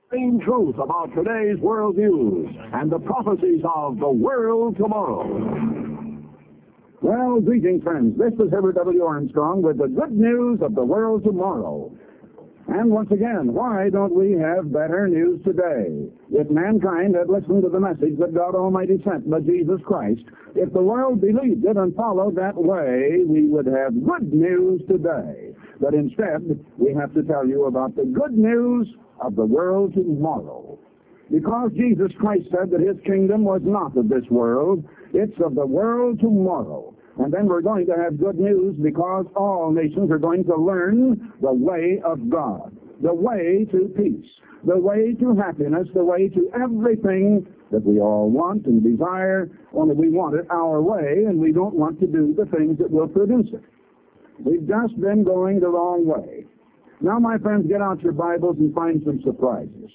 Main truth about today's world news and the prophecies of the world tomorrow. Well, greetings, friends. This is Herbert W. Armstrong with the good news of the world tomorrow. And once again, why don't we have better news today? If mankind had listened to the message that God Almighty sent by Jesus Christ, if the world believed it and followed that way, we would have good news today. But instead, we have to tell you about the good news of the world tomorrow. Because Jesus Christ said that his kingdom was not of this world, it's of the world tomorrow. And then we're going to have good news because all nations are going to learn the way of God, the way to peace, the way to happiness, the way to everything that we all want and desire, only we want it our way and we don't want to do the things that will produce it. We've just been going the wrong way. Now, my friends, get out your Bibles and find some surprises.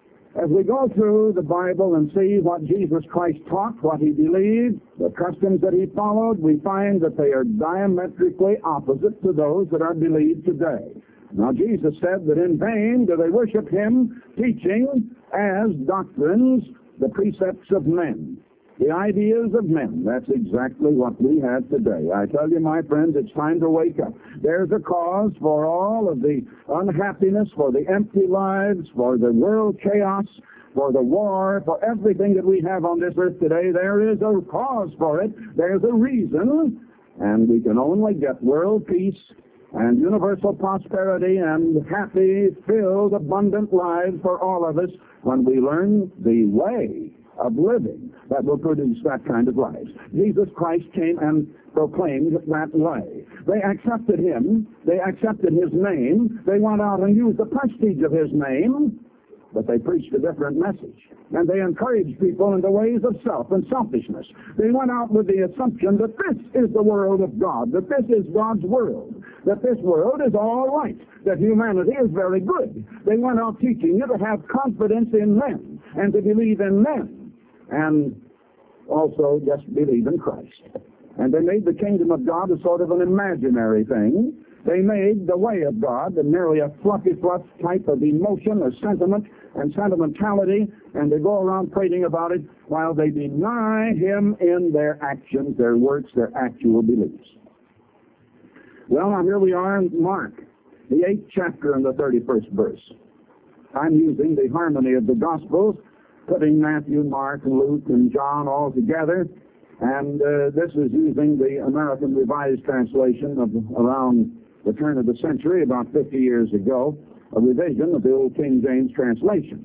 As we go through the Bible and see what Jesus Christ taught, what he believed, the customs that he followed, we find that they are diametrically opposite to those that are believed today. Now, Jesus said that in vain do they worship him, teaching as doctrines the precepts of men, the ideas of men. That's exactly what we have today. I tell you, my friends, it's time to wake up. There's a cause for all of the unhappiness, for the empty lives, for the world chaos, for the war, for everything that we have on this earth today. There is a cause for it. There's a reason. And we can only get world peace and universal prosperity and happy, filled, abundant lives for all of us when we learn the way of living that will produce that kind of life. Jesus Christ came and proclaimed that way. They accepted him. They accepted his name. They went out and used the prestige of his name, but they preached a different message. And they encouraged people in the ways of self and selfishness. They went out with the assumption that this is the world of God, that this is God's world, that this world is all right, that humanity is very good. They went out teaching you to have confidence in men and to believe in men, and also just believe in Christ. And they made the kingdom of God a sort of an imaginary thing. They made the way of God merely a fluffy-fluff type of emotion or sentiment and sentimentality, and they go around prating about it while they deny him in their actions, their works, their actual beliefs. Well, now here we are in Mark, the 8th chapter and the 31st verse. I'm using the harmony of the Gospels, putting Matthew, Mark, and Luke, and John all together. And this is using the American Revised Translation of around the turn of the century, about 50 years ago, a revision of the old King James translation.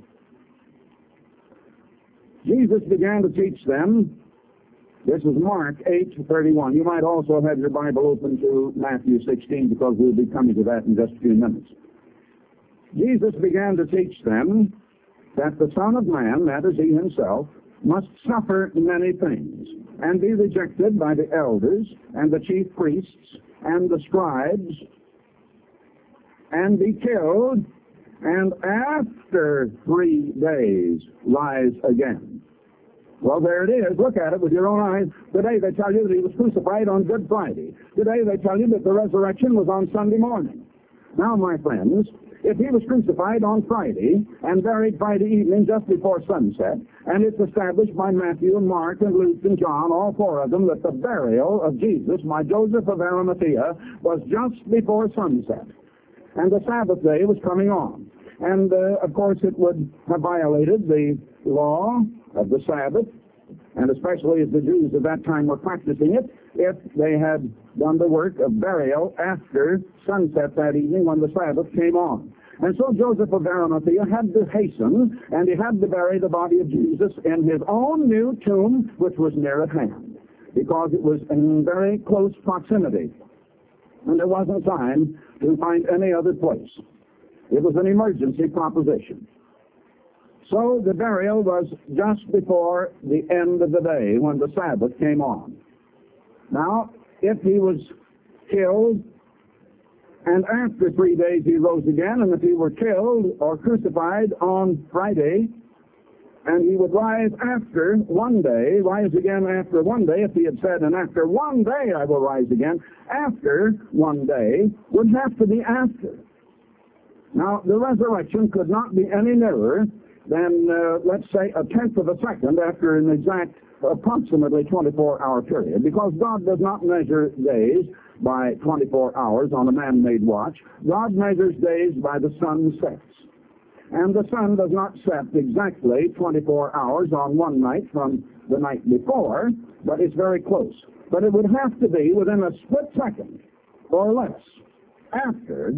Jesus began to teach them. This is Mark 8:31. You might also have your Bible open to Matthew 16 because we'll be coming to that in just a few minutes. Jesus began to teach them that the Son of Man, that is he himself, must suffer many things, and be rejected by the elders, and the chief priests, and the scribes, and be killed, and after 3 days rise again. Well, there it is. Look at it with your own eyes. Today they tell you that he was crucified on Good Friday. Today they tell you that the resurrection was on Sunday morning. Now, my friends, if he was crucified on Friday and buried Friday evening just before sunset, and it's established by Matthew and Mark and Luke and John, all four of them, that the burial of Jesus by Joseph of Arimathea was just before sunset, and the Sabbath day was coming on. And, of course, it would have violated the law of the Sabbath, and especially as the Jews at that time were practicing it, if they had done the work of burial after sunset that evening when the Sabbath came on. And so Joseph of Arimathea had to hasten, and he had to bury the body of Jesus in his own new tomb, which was near at hand, because it was in very close proximity, and there wasn't time to find any other place. It was an emergency proposition. So the burial was just before the end of the day when the Sabbath came on. Now, if he was killed and after 3 days he rose again, and if he were killed or crucified on Friday, and he would rise after 1 day, rise again after 1 day, if he had said, and after 1 day I will rise again, after 1 day would have to be after. Now, the resurrection could not be any nearer than, let's say, a tenth of a second after an exact approximately 24-hour period, because God does not measure days by 24 hours on a man-made watch. God measures days by the sun sets. And the sun does not set exactly 24 hours on one night from the night before, but it's very close. But it would have to be within a split second or less after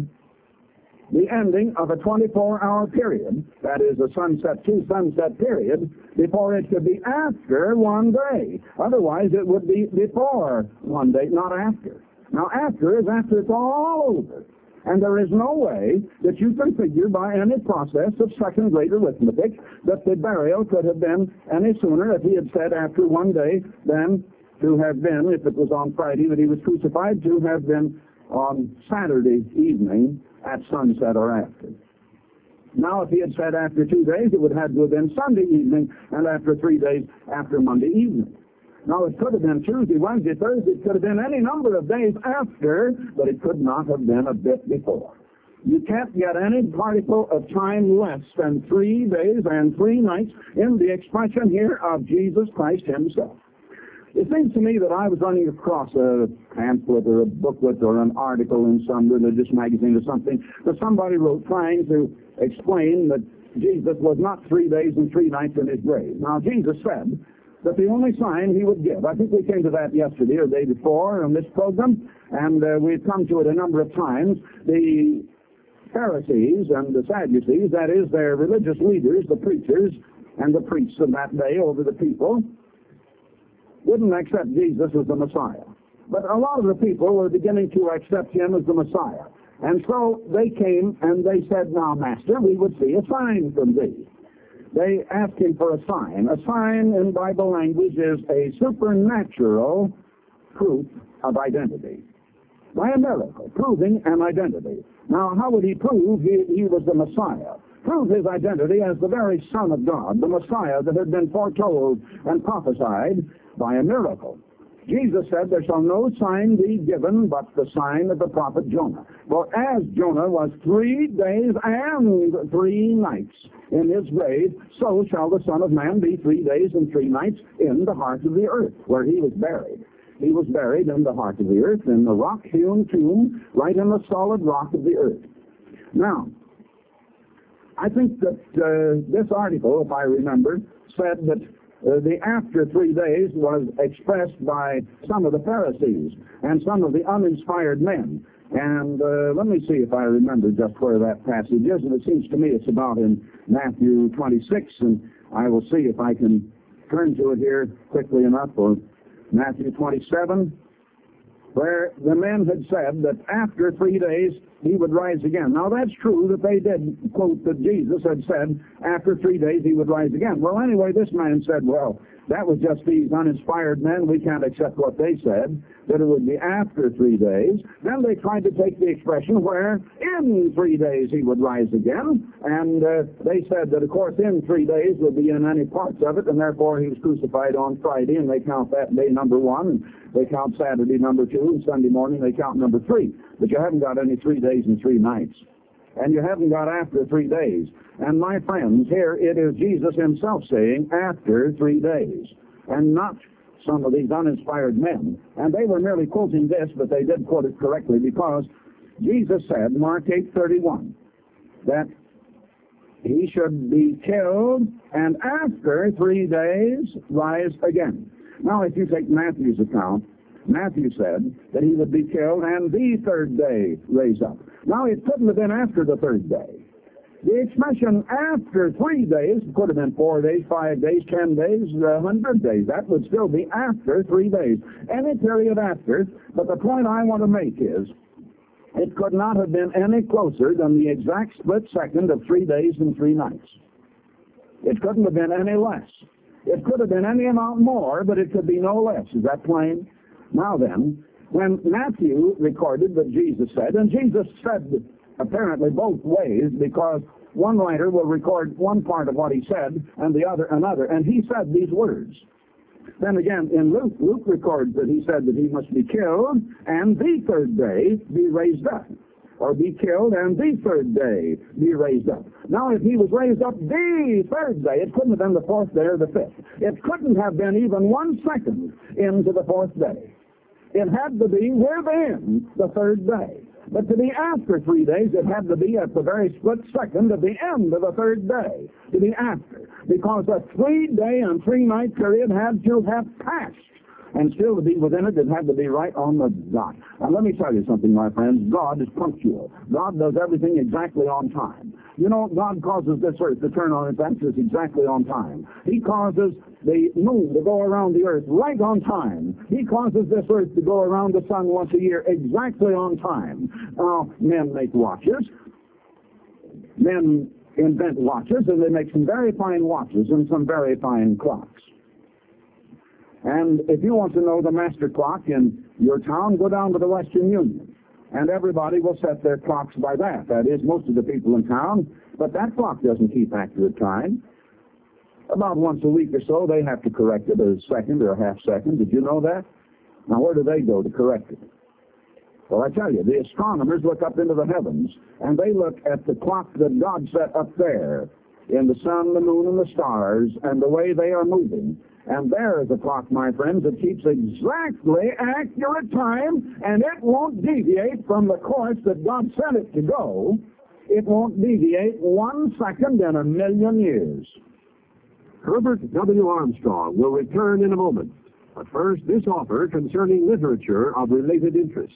the ending of a 24-hour period, that is a sunset to sunset period, before it could be after one day. Otherwise, it would be before one day, not after. Now, after is after it's all over. And there is no way that you can figure by any process of second-grade arithmetic that the burial could have been any sooner if he had said after one day than to have been, if it was on Friday that he was crucified, to have been on Saturday evening at sunset or after. Now, if he had said after 2 days, it would have to have been Sunday evening, and after 3 days, after Monday evening. Now, it could have been Tuesday, Wednesday, Thursday. It could have been any number of days after, but it could not have been a bit before. You can't get any particle of time less than 3 days and 3 nights in the expression here of Jesus Christ himself. It seems to me that I was running across a pamphlet or a booklet or an article in some religious magazine or something that somebody wrote trying to explain that Jesus was not 3 days and 3 nights in his grave. Now, Jesus said that the only sign he would give, I think we came to that yesterday or the day before on this program, and we've come to it a number of times, the Pharisees and the Sadducees, that is, their religious leaders, the preachers and the priests of that day over the people, wouldn't accept Jesus as the Messiah. But a lot of the people were beginning to accept him as the Messiah. And so they came and they said, "Now, Master, we would see a sign from thee." They asked him for a sign. A sign in Bible language is a supernatural proof of identity. By a miracle, proving an identity. Now, how would he prove he was the Messiah? Prove his identity as the very Son of God, the Messiah that had been foretold and prophesied by a miracle. Jesus said, "There shall no sign be given but the sign of the prophet Jonah. For as Jonah was 3 days and 3 nights in his grave, so shall the Son of Man be 3 days and 3 nights in the heart of the earth," where he was buried. He was buried in the heart of the earth, in the rock-hewn tomb, right in the solid rock of the earth. Now, I think that this article, if I remember, said that the after 3 days was expressed by some of the Pharisees and some of the uninspired men. And let me see if I remember just where that passage is. And it seems to me it's about in Matthew 26, and I will see if I can turn to it here quickly enough, or Matthew 27, where the men had said that after 3 days he would rise again. Now, that's true that they did quote that Jesus had said after 3 days he would rise again. Well, anyway, this man said, well, that was just these uninspired men. We can't accept what they said, that it would be after 3 days. Then they tried to take the expression where in 3 days he would rise again. And they said that, of course, in 3 days would be in any parts of it, and therefore he was crucified on Friday, and they count that day number 1, and they count Saturday number 2, and Sunday morning they count number 3. But you haven't got any 3 days and 3 nights. And you haven't got after 3 days. And my friends, here it is Jesus himself saying after 3 days, and not some of these uninspired men. And they were merely quoting this, but they did quote it correctly, because Jesus said, Mark 8:31, that he should be killed and after 3 days rise again. Now, if you take Matthew's account, Matthew said that he would be killed and the 3rd day raise up. Now, it couldn't have been after the 3rd day. The expression after 3 days could have been 4 days, 5 days, 10 days, 100 days. That would still be after 3 days. Any period after. But the point I want to make is, it could not have been any closer than the exact split second of 3 days and 3 nights. It couldn't have been any less. It could have been any amount more, but it could be no less. Is that plain? Now then, when Matthew recorded that Jesus said, and Jesus said apparently both ways, because one writer will record one part of what he said and the other another, and he said these words. Then again, in Luke records that he said that he must be killed and the 3rd day be raised up. or be killed, and the third day be raised up. Now, if he was raised up the third day, it couldn't have been the fourth day or the fifth. It couldn't have been even 1 second into the fourth day. It had to be within the third day. But to be after 3 days, it had to be at the very split second of the end of the third day, to be after. Because a 3-day and 3-night period had to have passed. And still to be within it, it had to be right on the dot. Now let me tell you something, my friends. God is punctual. God does everything exactly on time. You know, God causes this earth to turn on its axis exactly on time. He causes the moon to go around the earth right on time. He causes this earth to go around the sun once a year exactly on time. Now, men make watches. Men invent watches, and they make some very fine watches and some very fine clocks. And if you want to know the master clock in your town, go down to the Western Union. And everybody will set their clocks by that. That is, most of the people in town. But that clock doesn't keep accurate time. About once a week or so, they have to correct it a second or a half second. Did you know that? Now, where do they go to correct it? Well, I tell you, the astronomers look up into the heavens, and they look at the clock that God set up there in the sun, the moon, and the stars, and the way they are moving. And there is a clock, my friends, that keeps exactly accurate time, and it won't deviate from the course that God sent it to go. It won't deviate 1 second in 1,000,000 years. Herbert W. Armstrong will return in a moment. But first, this offer concerning literature of related interest.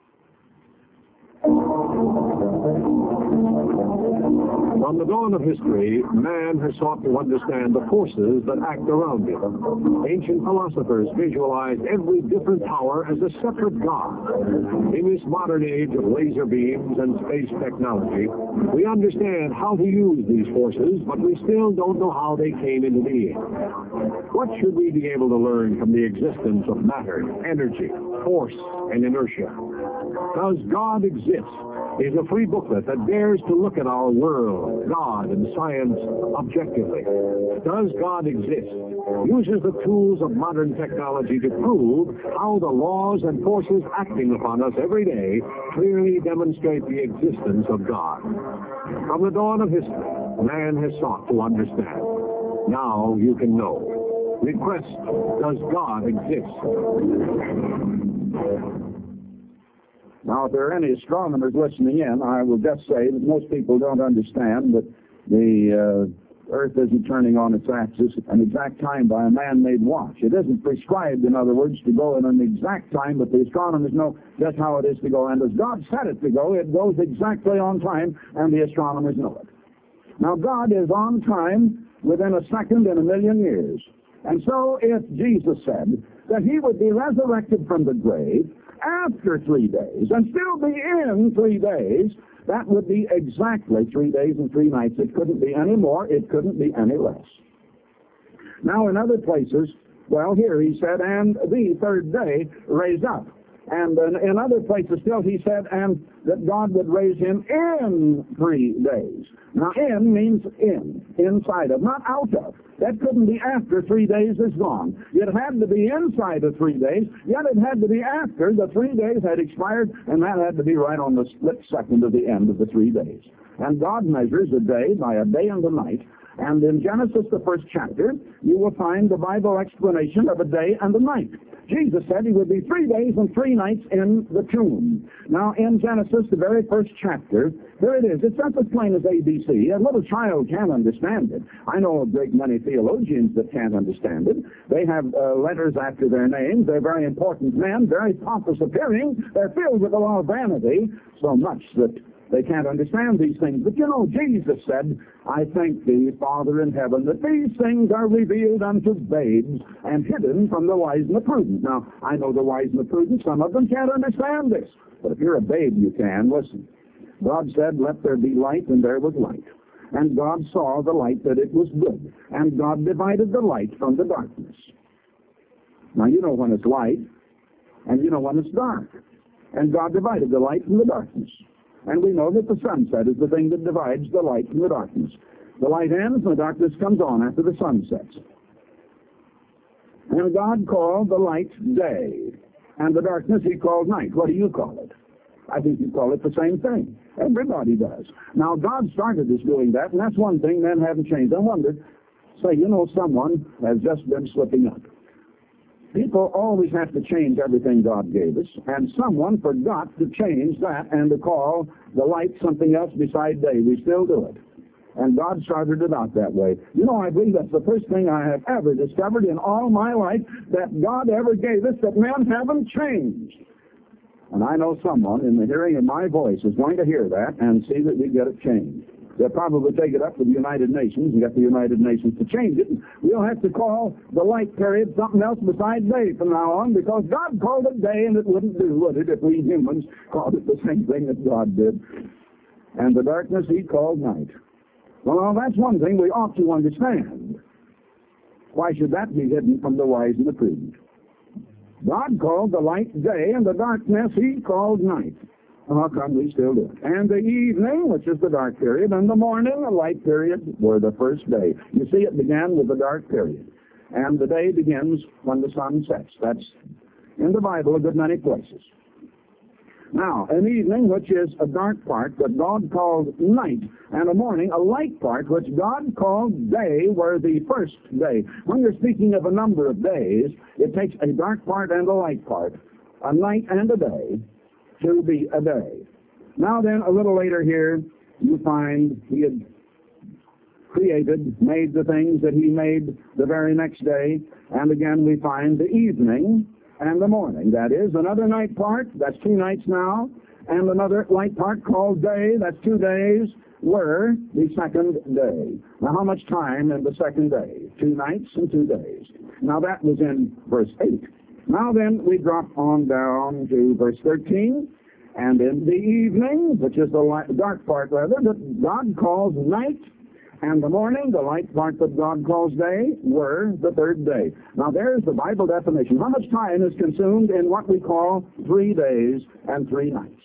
From the dawn of history, man has sought to understand the forces that act around him. Ancient philosophers visualized every different power as a separate god. In this modern age of laser beams and space technology, we understand how to use these forces, but we still don't know how they came into being. What should we be able to learn from the existence of matter, energy, force, and inertia? Does God exist? Is a free booklet that dares to look at our world, God, and science objectively. Does God exist? Uses the tools of modern technology to prove how the laws and forces acting upon us every day clearly demonstrate the existence of God. From the dawn of history, man has sought to understand. Now you can know. Request, does God exist? Now, if there are any astronomers listening in, I will just say that most people don't understand that the Earth isn't turning on its axis at an exact time by a man-made watch. It isn't prescribed, in other words, to go in an exact time, but the astronomers know just how it is to go. And as God said it to go, it goes exactly on time, and the astronomers know it. Now, God is on time within a second in 1,000,000 years. And so if Jesus said that he would be resurrected from the grave after 3 days and still be in 3 days, that would be exactly 3 days and 3 nights. It couldn't be any more. It couldn't be any less. Now, in other places, well, here he said, and the third day raised up. And in other places still he said, and that God would raise him in 3 days. Now, in means in, inside of, not out of. That couldn't be after 3 days is gone. It had to be inside of 3 days, yet it had to be after the 3 days had expired, and that had to be right on the split second of the end of the 3 days. And God measures a day by a day and a night. And in Genesis, the 1st chapter, you will find the Bible explanation of a day and a night. Jesus said he would be 3 days and 3 nights in the tomb. Now, in Genesis, the very 1st chapter, there it is. It's just as plain as ABC. A little child can understand it. I know a great many theologians that can't understand it. They have letters after their names. They're very important men, very pompous appearing. They're filled with a lot of vanity, so much that they can't understand these things. But you know, Jesus said, I thank thee, Father in heaven, that these things are revealed unto babes and hidden from the wise and the prudent. Now, I know the wise and the prudent, some of them can't understand this. But if you're a babe, you can. Listen. God said, let there be light, and there was light. And God saw the light that it was good. And God divided the light from the darkness. Now, you know when it's light, and you know when it's dark. And God divided the light from the darkness. And we know that the sunset is the thing that divides the light from the darkness. The light ends and the darkness comes on after the sun sets. And God called the light day, and the darkness he called night. What do you call it? I think you call it the same thing. Everybody does. Now, God started us doing that, and that's one thing men haven't changed. I wonder, say, someone has just been slipping up. People always have to change everything God gave us, and someone forgot to change that and to call the light something else beside day. We still do it. And God started it out that way. I believe that's the first thing I have ever discovered in all my life that God ever gave us that men haven't changed. And I know someone in the hearing of my voice is going to hear that and see that we get it changed. They'll probably take it up to the United Nations and get the United Nations to change it. We'll have to call the light period something else besides day from now on, because God called it day and it wouldn't do, would it, if we humans called it the same thing that God did. And the darkness He called night. Well, now that's one thing we ought to understand. Why should that be hidden from the wise and the prudent? God called the light day, and the darkness He called night. How come we still do it? And the evening, which is the dark period, and the morning, the light period, were the first day. You see, it began with the dark period. And the day begins when the sun sets. That's in the Bible a good many places. Now, an evening, which is a dark part that God called night, and a morning, a light part, which God called day, were the first day. When you're speaking of a number of days, it takes a dark part and a light part, a night and a day, to be a day. Now then, a little later here, you find He had created, made the things that He made the very next day, and again we find the evening and the morning. That is, another night part, that's 2 nights now, and another light part called day, that's 2 days, were the second day. Now, how much time in the second day? 2 nights and 2 days. Now, that was in verse 8. Now then, we drop on down to verse 13, and in the evening, which is the dark part rather, that God calls night, and the morning, the light part that God calls day, were the third day. Now there's the Bible definition. How much time is consumed in what we call 3 days and 3 nights?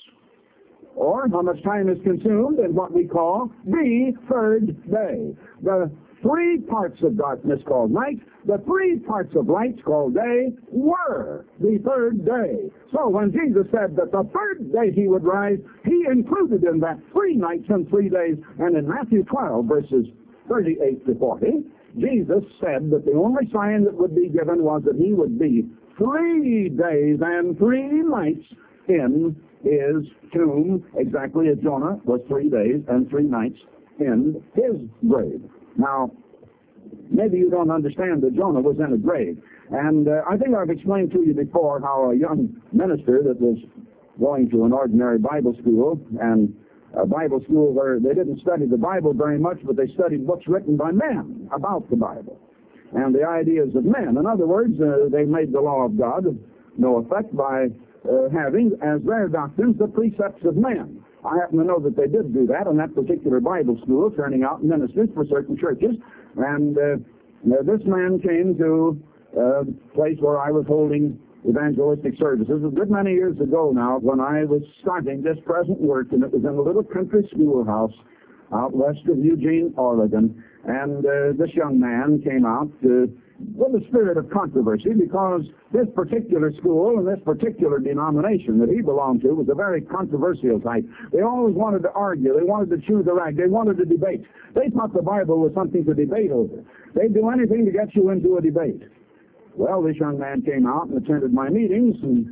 Or how much time is consumed in what we call the third day? The 3 parts of darkness called night, the 3 parts of light called day, were the third day. So when Jesus said that the third day He would rise, He included in that 3 nights and 3 days. And in Matthew 12, verses 38 to 40, Jesus said that the only sign that would be given was that He would be 3 days and 3 nights in His tomb, exactly as Jonah was 3 days and 3 nights in his grave. Now, maybe you don't understand that Jonah was in a grave. And I think I've explained to you before how a young minister that was going to an ordinary Bible school, and a Bible school where they didn't study the Bible very much, but they studied books written by men about the Bible and the ideas of men. In other words, they made the law of God of no effect by having as their doctrines the precepts of men. I happen to know that they did do that in that particular Bible school, turning out ministers for certain churches. And this man came to a place where I was holding evangelistic services a good many years ago now, when I was starting this present work, and it was in a little country schoolhouse out west of Eugene, Oregon. And this young man came out with a spirit of controversy, because this particular school and this particular denomination that he belonged to was a very controversial type. They always wanted to argue. They wanted to chew the rag. They wanted to debate. They thought the Bible was something to debate over. They'd do anything to get you into a debate. Well, this young man came out and attended my meetings, and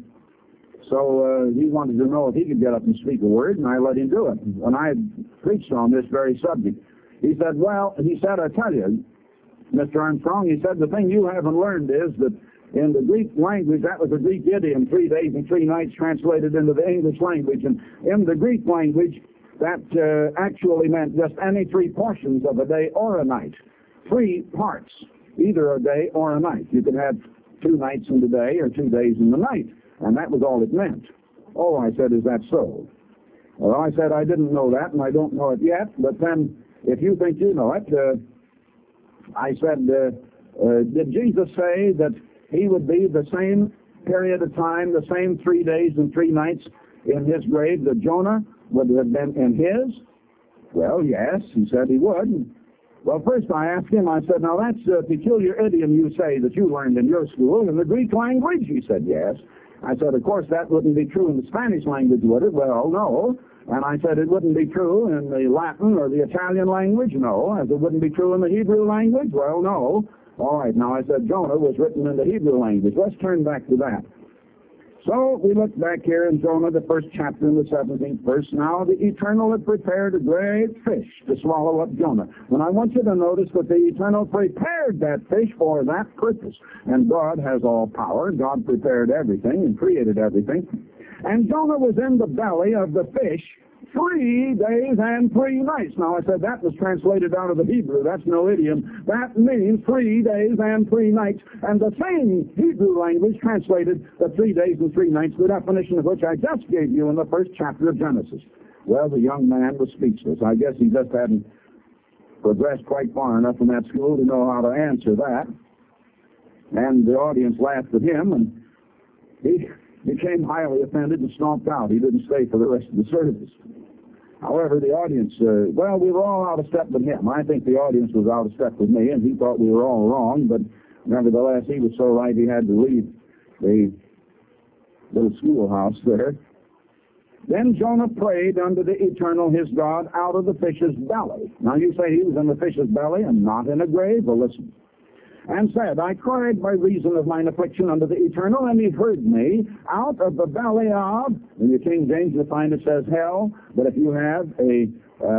so he wanted to know if he could get up and speak a word, and I let him do it. When I preached on this very subject, he said, I tell you, Mr. Armstrong, he said, the thing you haven't learned is that in the Greek language, that was a Greek idiom, 3 days and 3 nights translated into the English language. And in the Greek language, that actually meant just any 3 portions of a day or a night. 3 parts, either a day or a night. You could have 2 nights in the day or 2 days in the night. And that was all it meant. Oh, I said, is that so? Well, I said, I didn't know that, and I don't know it yet. But then, if you think you know it, I said, did Jesus say that He would be the same period of time, the same 3 days and 3 nights in His grave that Jonah would have been in his? Well, yes, he said he would. Well, first I asked him, I said, now that's a peculiar idiom you say that you learned in your school in the Greek language. He said, yes. I said, of course, that wouldn't be true in the Spanish language, would it? Well, no. And I said, it wouldn't be true in the Latin or the Italian language? No. As it wouldn't be true in the Hebrew language? Well, no. All right, now I said Jonah was written in the Hebrew language. Let's turn back to that. So we look back here in Jonah, the first chapter in the 17th verse. Now the Eternal had prepared a great fish to swallow up Jonah. And I want you to notice that the Eternal prepared that fish for that purpose. And God has all power. God prepared everything and created everything. And Jonah was in the belly of the fish 3 days and 3 nights. Now, I said that was translated out of the Hebrew. That's no idiom. That means 3 days and 3 nights. And the same Hebrew language translated the 3 days and 3 nights, the definition of which I just gave you in the first chapter of Genesis. Well, the young man was speechless. I guess he just hadn't progressed quite far enough in that school to know how to answer that. And the audience laughed at him, and he became highly offended and stomped out. He didn't stay for the rest of the service. However, the audience, well, we were all out of step with him. I think the audience was out of step with me, and he thought we were all wrong, but nevertheless, he was so right he had to leave the little schoolhouse there. Then Jonah prayed unto the Eternal his God out of the fish's belly. Now you say he was in the fish's belly and not in a grave? Well, listen. And said, I cried by reason of mine affliction unto the Eternal, and he heard me out of the belly of, in the King James you'll find it says hell, but if you have a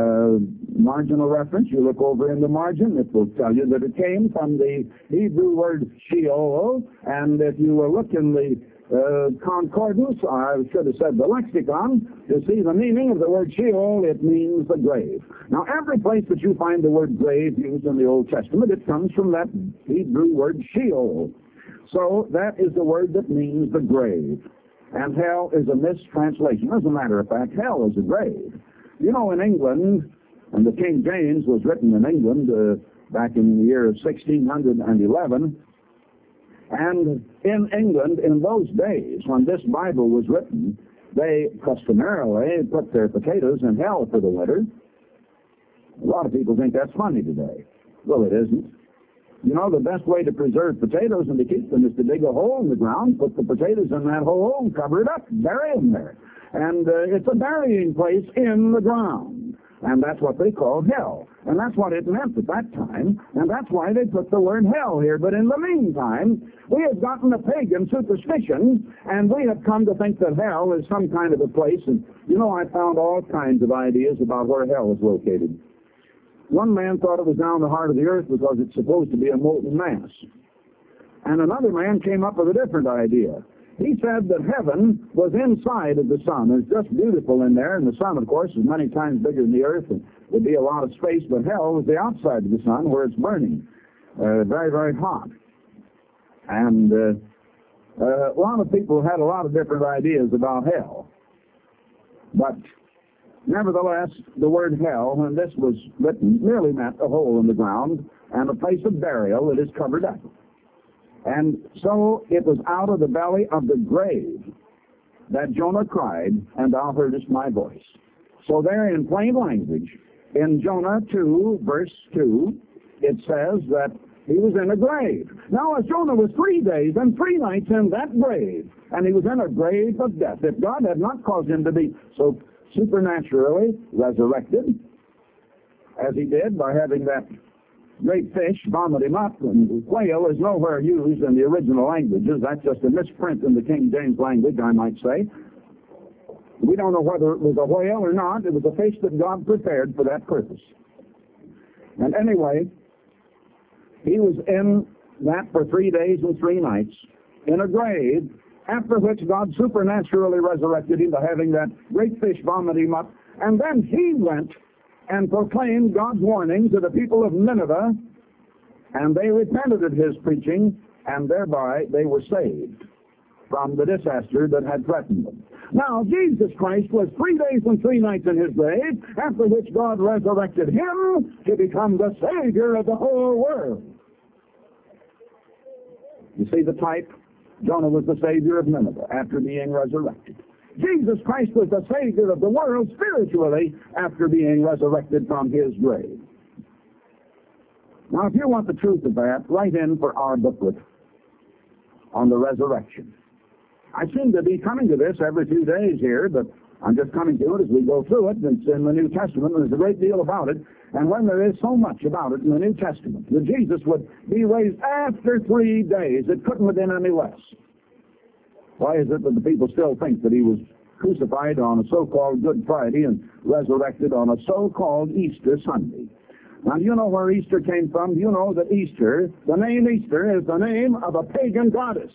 marginal reference, you look over in the margin, it will tell you that it came from the Hebrew word Sheol, and if you will look in the concordance, I should have said the lexicon, to see the meaning of the word Sheol, it means the grave. Now, every place that you find the word grave used in the Old Testament, it comes from that Hebrew word Sheol. So that is the word that means the grave. And hell is a mistranslation. As a matter of fact, hell is a grave. You know, in England, and the King James was written in England back in the year of 1611, and in England, in those days, when this Bible was written, they customarily put their potatoes in hell for the winter. A lot of people think that's funny today. Well, it isn't. You know, the best way to preserve potatoes and to keep them is to dig a hole in the ground, put the potatoes in that hole, and cover it up, bury them there. And it's a burying place in the ground. And that's what they called hell. And that's what it meant at that time. And that's why they put the word hell here. But in the meantime, we have gotten a pagan superstition, and we have come to think that hell is some kind of a place. And, you know, I found all kinds of ideas about where hell is located. One man thought it was down the heart of the earth because it's supposed to be a molten mass. And another man came up with a different idea. He said that heaven was inside of the sun. It's just beautiful in there, and the sun, of course, is many times bigger than the earth, and there'd be a lot of space, but hell was the outside of the sun where it's burning, very, very hot. And a lot of people had a lot of different ideas about hell. But nevertheless, the word hell, when this was written, merely meant a hole in the ground and a place of burial that is covered up. And so it was out of the belly of the grave that Jonah cried, and thou heardest my voice. So there in plain language, in Jonah 2, verse 2, it says that he was in a grave. Now, as Jonah was 3 days and 3 nights in that grave, and he was in a grave of death, if God had not caused him to be so supernaturally resurrected, as he did by having that great fish vomit him up, and whale is nowhere used in the original languages. That's just a misprint in the King James language, I might say. We don't know whether it was a whale or not. It was a fish that God prepared for that purpose. And anyway, he was in that for 3 days and 3 nights in a grave, after which God supernaturally resurrected him by having that great fish vomit him up. And then he went and proclaimed God's warning to the people of Nineveh, and they repented of his preaching, and thereby they were saved from the disaster that had threatened them. Now, Jesus Christ was 3 days and 3 nights in his grave, after which God resurrected him to become the Savior of the whole world. You see the type? Jonah was the Savior of Nineveh after being resurrected. Jesus Christ was the Savior of the world spiritually after being resurrected from his grave. Now, if you want the truth of that, write in for our booklet on the resurrection. I seem to be coming to this every few days here, but I'm just coming to it as we go through it. It's in the New Testament, and there's a great deal about it. And when there is so much about it in the New Testament, that Jesus would be raised after 3 days, it couldn't have been any less. Why is it that the people still think that he was crucified on a so-called Good Friday and resurrected on a so-called Easter Sunday? Now, do you know where Easter came from? Do you know that Easter, the name Easter, is the name of a pagan goddess?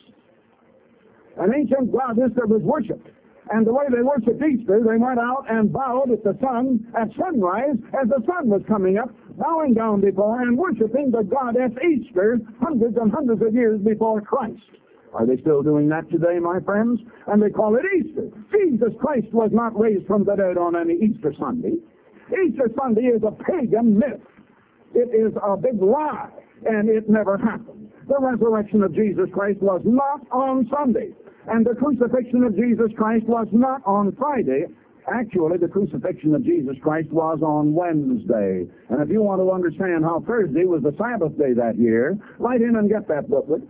An ancient goddess that was worshipped. And the way they worshipped Easter, they went out and bowed at the sun at sunrise as the sun was coming up, bowing down before and worshiping the goddess Easter hundreds and hundreds of years before Christ. Are they still doing that today, my friends? And they call it Easter. Jesus Christ was not raised from the dead on any Easter Sunday. Easter Sunday is a pagan myth. It is a big lie, and it never happened. The resurrection of Jesus Christ was not on Sunday. And the crucifixion of Jesus Christ was not on Friday. Actually, the crucifixion of Jesus Christ was on Wednesday. And if you want to understand how Thursday was the Sabbath day that year, write in and get that booklet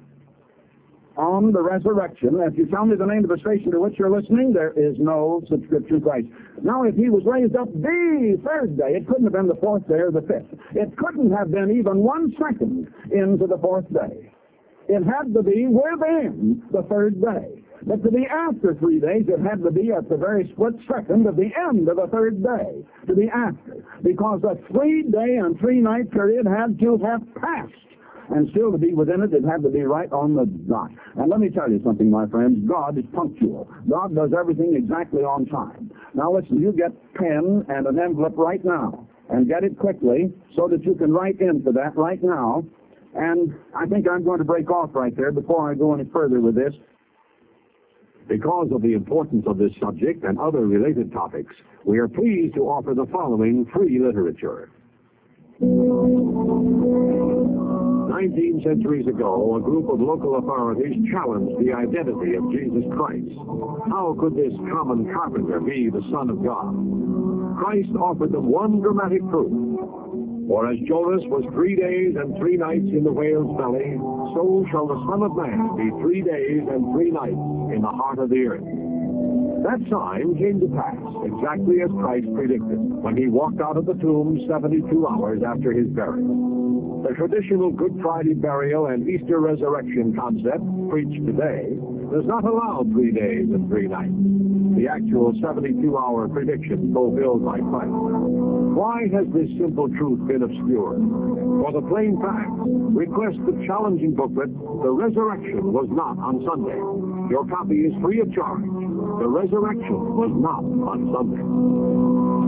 on the resurrection. If you tell me the name of the station to which you're listening, there is no subscription price. Now, if he was raised up the third day, it couldn't have been the fourth day or the fifth. It couldn't have been even 1 second into the fourth day. It had to be within the third day. But to be after 3 days, it had to be at the very split second of the end of the third day, to be after. Because the 3-day and 3-night period had to have passed. And still to be within it, it had to be right on the dot. And let me tell you something, my friends. God is punctual. God does everything exactly on time. Now listen, you get pen and an envelope right now. And get it quickly so that you can write into that right now. And I think I'm going to break off right there before I go any further with this. Because of the importance of this subject and other related topics, we are pleased to offer the following free literature. 19 centuries ago, a group of local authorities challenged the identity of Jesus Christ. How could this common carpenter be the Son of God? Christ offered them one dramatic proof. For as Jonas was 3 days and 3 nights in the whale's belly, so shall the Son of Man be 3 days and 3 nights in the heart of the earth. That sign came to pass exactly as Christ predicted when he walked out of the tomb 72 hours after his burial. The traditional Good Friday burial and Easter resurrection concept preached today does not allow 3 days and 3 nights. The actual 72-hour prediction fulfilled by Christ. Why has this simple truth been obscured? For the plain fact, request the challenging booklet, The Resurrection Was Not on Sunday. Your copy is free of charge. The resurrection was not on Sunday.